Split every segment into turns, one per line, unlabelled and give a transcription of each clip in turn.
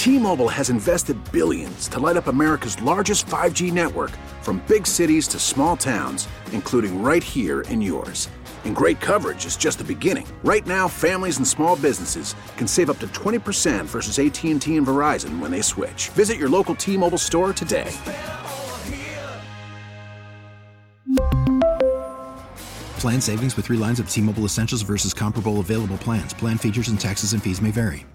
T-Mobile has invested billions to light up America's largest 5G network, from big cities to small towns, including right here in yours. And great coverage is just the beginning. Right now, families and small businesses can save up to 20% versus AT&T and Verizon when they switch. Visit your local T-Mobile store today.
Plan savings with 3 lines of T-Mobile Essentials versus comparable available plans. Plan features and taxes and fees may vary.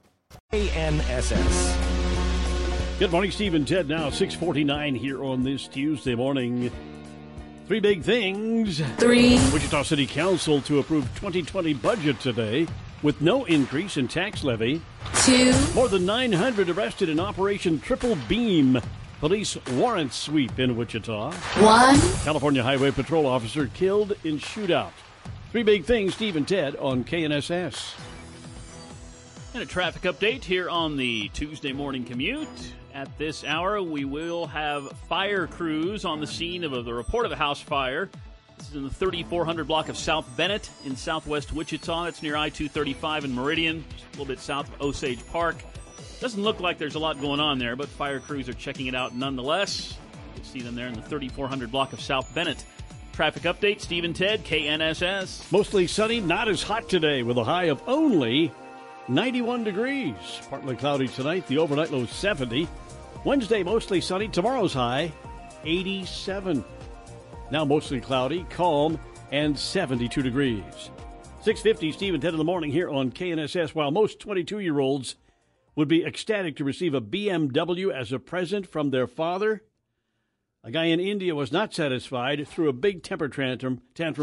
KNSS.
Good morning, Steve and Ted. Now 6:49 here on this Tuesday morning. 3 big things.
3.
Wichita City Council to approve 2020 budget today with no increase in tax levy.
2.
More than 900 arrested in Operation Triple Beam. Police warrant sweep in Wichita.
1.
California Highway Patrol officer killed in shootout. 3 big things, Steve and Ted on KNSS.
And a traffic update here on the Tuesday morning commute. At this hour, we will have fire crews on the scene of the report of a house fire. This is in the 3400 block of South Bennett in southwest Wichita. That's near I-235 in Meridian, just a little bit south of Osage Park. Doesn't look like there's a lot going on there, but fire crews are checking it out nonetheless. You see them there in the 3400 block of South Bennett. Traffic update, Steve and Ted, KNSS.
Mostly sunny, not as hot today with a high of only 91 degrees. Partly cloudy tonight, the overnight low 70. Wednesday, mostly sunny. Tomorrow's high, 87. Now mostly cloudy, calm, and 72 degrees. 6:50, Steve and Ted in the morning here on KNSS. While most 22-year-olds would be ecstatic to receive a BMW as a present from their father, a guy in India was not satisfied, threw a big temper tantrum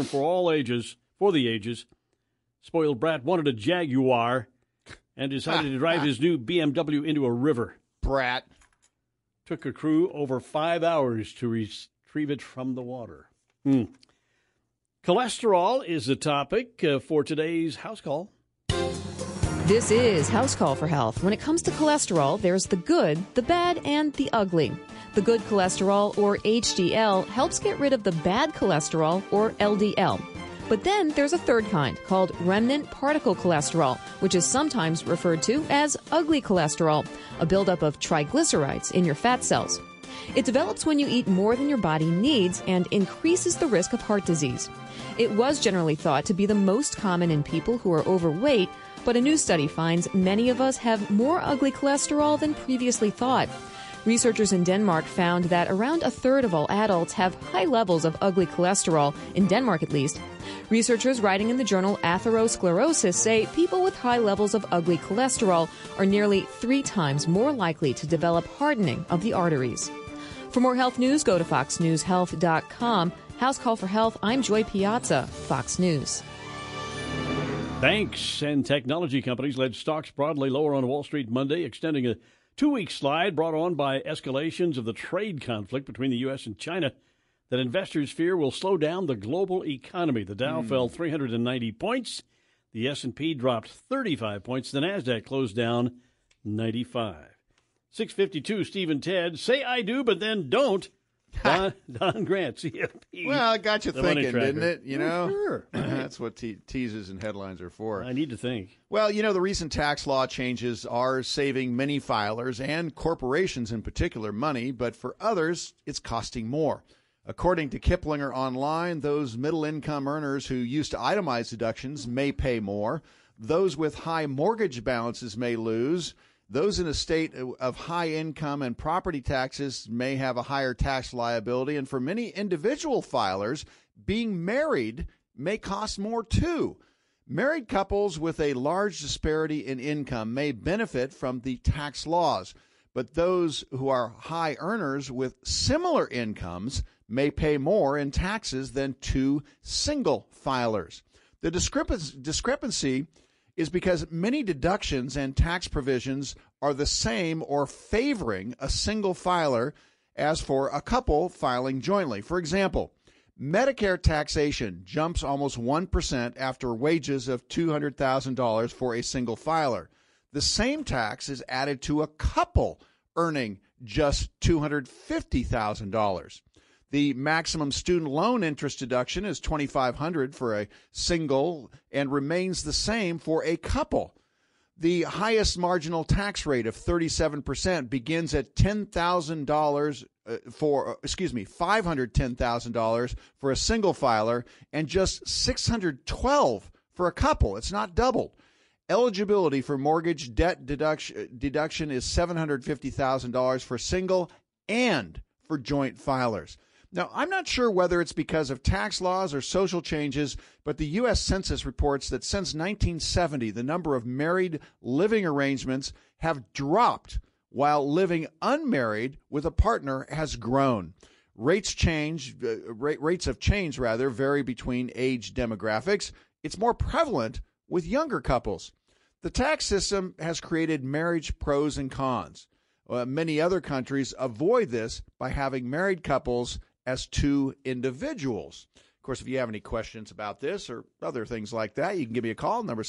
for the ages. Spoiled brat wanted a Jaguar and decided to drive his new BMW into a river.
Brat.
Took a crew over 5 hours to retrieve it from the water. Cholesterol is the topic for today's House Call.
This is House Call for Health. When it comes to cholesterol, there's the good, the bad, and the ugly. The good cholesterol, or HDL, helps get rid of the bad cholesterol, or LDL. But then there's a third kind, called remnant particle cholesterol, which is sometimes referred to as ugly cholesterol, a buildup of triglycerides in your fat cells. It develops when you eat more than your body needs and increases the risk of heart disease. It was generally thought to be the most common in people who are overweight, but a new study finds many of us have more ugly cholesterol than previously thought. Researchers in Denmark found that around a third of all adults have high levels of ugly cholesterol, in Denmark at least. Researchers writing in the journal Atherosclerosis say people with high levels of ugly cholesterol are nearly 3 times more likely to develop hardening of the arteries. For more health news, go to foxnewshealth.com. House Call for Health, I'm Joy Piazza, Fox News.
Banks and technology companies led stocks broadly lower on Wall Street Monday, extending a 2-week slide brought on by escalations of the trade conflict between the U.S. and China that investors fear will slow down the global economy. The Dow fell 390 points. The S&P dropped 35 points. The NASDAQ closed down 95. 6:52, Steve and Ted. Say I do, but then don't. Don Grant, CFP.
Well, it got you thinking, didn't it? You know?
Sure.
That's what teases and headlines are for.
I need to think.
Well, you know, the recent tax law changes are saving many filers and corporations in particular money, but for others, it's costing more. According to Kiplinger Online, those middle-income earners who used to itemize deductions may pay more. Those with high mortgage balances may lose. Those in a state of high income and property taxes may have a higher tax liability. And for many individual filers, being married may cost more too. Married couples with a large disparity in income may benefit from the tax laws, but those who are high earners with similar incomes may pay more in taxes than 2 single filers. The discrepancy is because many deductions and tax provisions are the same or favoring a single filer as for a couple filing jointly. For example, Medicare taxation jumps almost 1% after wages of $200,000 for a single filer. The same tax is added to a couple earning just $250,000. The maximum student loan interest deduction is $2,500 for a single and remains the same for a couple. The highest marginal tax rate of 37% begins at $510,000 for a single filer and just $612 for a couple. It's not doubled. Eligibility for mortgage debt deduction is $750,000 for single and for joint filers. Now, I'm not sure whether it's because of tax laws or social changes, but the U.S. Census reports that since 1970, the number of married living arrangements have dropped, while living unmarried with a partner has grown. Rates of change vary between age demographics. It's more prevalent with younger couples. The tax system has created marriage pros and cons. Many other countries avoid this by having married couples as two individuals. Of course, if you have any questions about this or other things like that, you can give me a call, number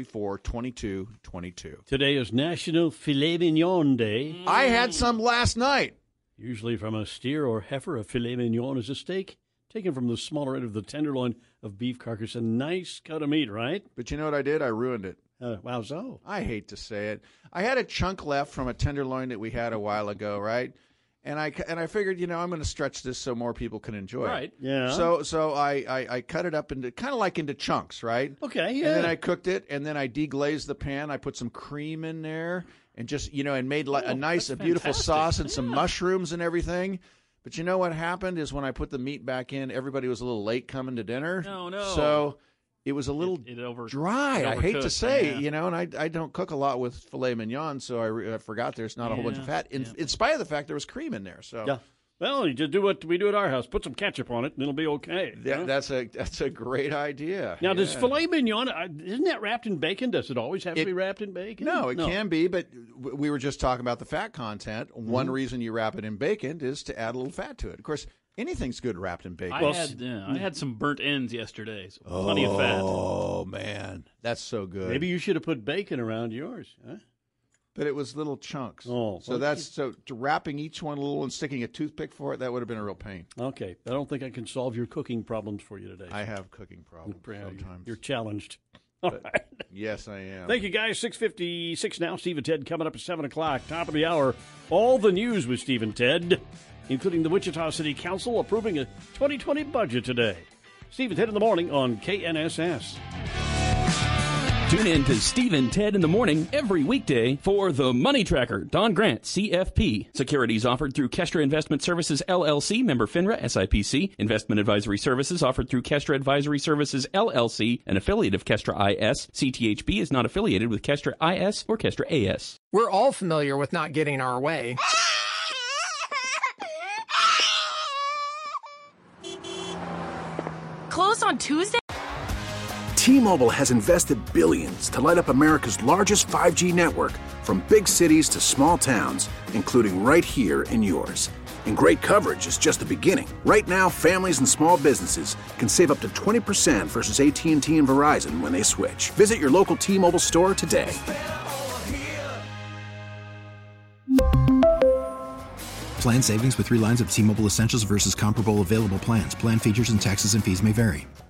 634-2222.
Today is National Filet Mignon Day.
I had some last night.
Usually from a steer or heifer, a filet mignon is a steak taken from the smaller end of the tenderloin of beef carcass. A nice cut of meat, right?
But you know what I did? I ruined it.
Wow, so?
I hate to say it. I had a chunk left from a tenderloin that we had a while ago, right? And I figured, I'm going to stretch this so more people can enjoy it.
Right, yeah.
So I cut it up into kind of like into chunks, right?
Okay, yeah.
And then I cooked it, and then I deglazed the pan. I put some cream in there and just, and made like a beautiful sauce and some mushrooms and everything. But you know what happened is when I put the meat back in, everybody was a little late coming to dinner.
No.
So it was a little dry. I hate to say, and I don't cook a lot with filet mignon, so I forgot there's not a whole bunch of fat, in spite of the fact there was cream in there. So
yeah. Well, you just do what we do at our house. Put some ketchup on it, and it'll be okay.
Yeah, that's a great idea.
Now, does filet mignon, isn't that wrapped in bacon? Does it always have to be wrapped in bacon?
No, it can be, but we were just talking about the fat content. Mm-hmm. One reason you wrap it in bacon is to add a little fat to it. Of course, anything's good wrapped in bacon.
I had some burnt ends yesterday, so plenty of fat.
Oh, man. That's so good.
Maybe you should have put bacon around yours, huh?
But it was little chunks.
Oh,
so wrapping each one a little and sticking a toothpick for it, that would have been a real pain.
Okay. I don't think I can solve your cooking problems for you today.
I have cooking problems sometimes.
You're challenged. All right.
Yes, I am.
Thank you, guys. 6:56 now. Steve and Ted coming up at 7 o'clock. Top of the hour. All the news with Steve and Ted, including the Wichita City Council approving a 2020 budget today. Steve and Ted in the morning on KNSS.
Tune in to Steve and Ted in the morning every weekday for The Money Tracker. Don Grant, CFP. Securities offered through Kestra Investment Services, LLC, member FINRA, SIPC. Investment advisory services offered through Kestra Advisory Services, LLC, an affiliate of Kestra IS. CTHB is not affiliated with Kestra IS or Kestra AS.
We're all familiar with not getting our way.
Close on Tuesday?
T-Mobile has invested billions to light up America's largest 5G network, from big cities to small towns, including right here in yours. And great coverage is just the beginning. Right now, families and small businesses can save up to 20% versus AT&T and Verizon when they switch. Visit your local T-Mobile store today.
Plan savings with 3 lines of T-Mobile Essentials versus comparable available plans. Plan features and taxes and fees may vary.